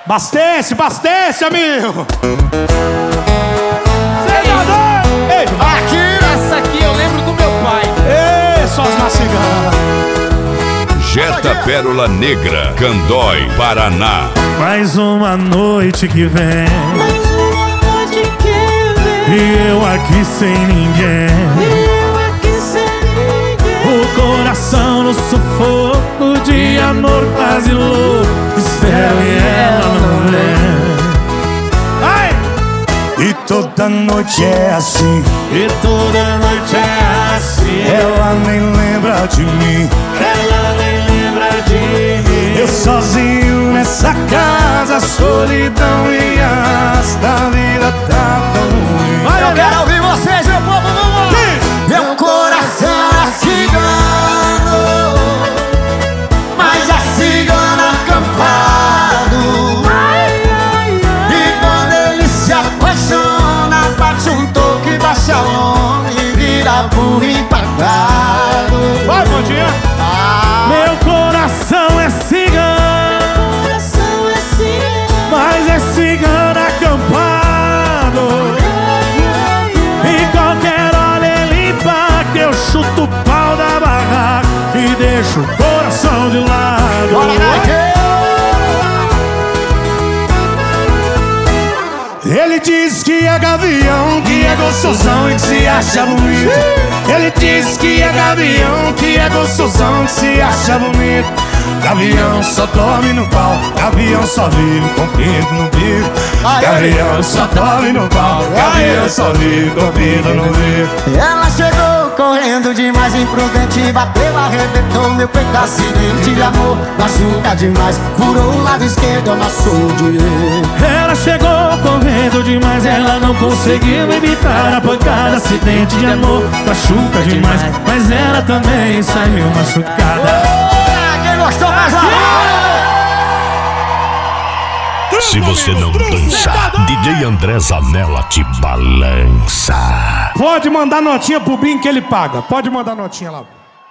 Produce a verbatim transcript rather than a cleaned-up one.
Abastece, abastece, amigo! Ei, aqui! Essa aqui eu lembro do meu pai. Ei, só as maciganas. Jetta Pérola Negra, Candói, Paraná. Mais uma noite que vem, Mais uma noite que vem, e eu aqui sem ninguém, e eu aqui sem ninguém. o coração no sufoco de amor quase louco. Espero e ela não vem. Ai! E toda noite é assim, e toda noite é assim. Ela nem lembra de mim, ela nem lembra de mim. Eu sozinho nessa casa, solidão e asta, a vida tá tão ruim. Vai, eu quero ouvir vocês, meu povo, vamos lá! Meu coração é cigano, mas é cigano acampado. E quando ele se apaixona, bate um toque, baixa a onda e vira burro empacado. Vai, Bandinha! Meu coração é cigano, Coração é cigano, mas é cigano acampado. E qualquer hora ele empata, eu chuto o pau da barraca e deixo o coração de lado. Bora, Nike! Ele diz que é gavião, que é gostosão e que se acha bonito. Ele diz que é gavião, que é gostosão, que se acha bonito. Gavião só dorme no pau, gavião só vive com pinto no bico. Gavião só dorme no pau, gavião só vive com pinto no bico. Ela chegou correndo demais, imprudente, bateu, arrebentou meu peito, acidente de amor, machuca demais, furou o lado esquerdo, amassou o direito. Ela chegou correndo demais, ela não conseguiu evitar a pancada. Acidente de amor, machuca demais, mas ela também saiu machucada. Quem gostou mais lá? Se você não dança, D J André Zanella te balança. Pode mandar notinha pro Bim que ele paga. Pode mandar notinha lá.